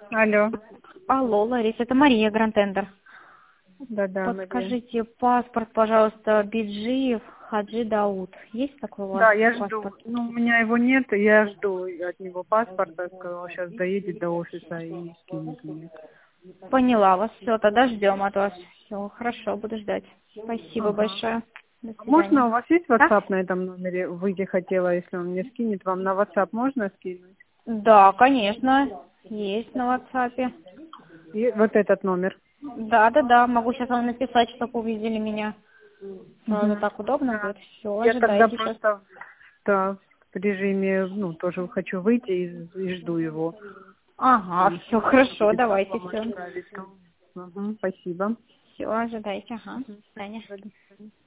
Алло. Алло, Лариса, это Мария, Гранд-тендер. Да-да, Мария. Подскажите, паспорт, пожалуйста, Биджиев Хаджи Дауд. Есть такой у вас Да, я жду. паспорт? Ну, у меня его нет, и я жду от него паспорта. Сказал, сейчас доедет до офиса и скинет мне. Поняла вас. Все, тогда ждем от вас. Все, хорошо, буду ждать. Спасибо Ага. большое. До Можно, свидания. у вас есть Да? WhatsApp на этом номере? Выйти хотела, если он мне скинет. Вам на WhatsApp можно скинуть? Да, конечно. Есть на WhatsApp. И вот этот номер. Да. Могу сейчас вам написать, чтобы увидели меня. Сразу Угу. так удобно Да. будет. Все, Я тогда ожидайте сейчас. просто да, в режиме, ну, тоже хочу выйти и жду его. Ага, все, Можно хорошо, будет давайте, вам все. отправить. Угу, спасибо. Все, ожидайте, ага. До свидания. До свидания.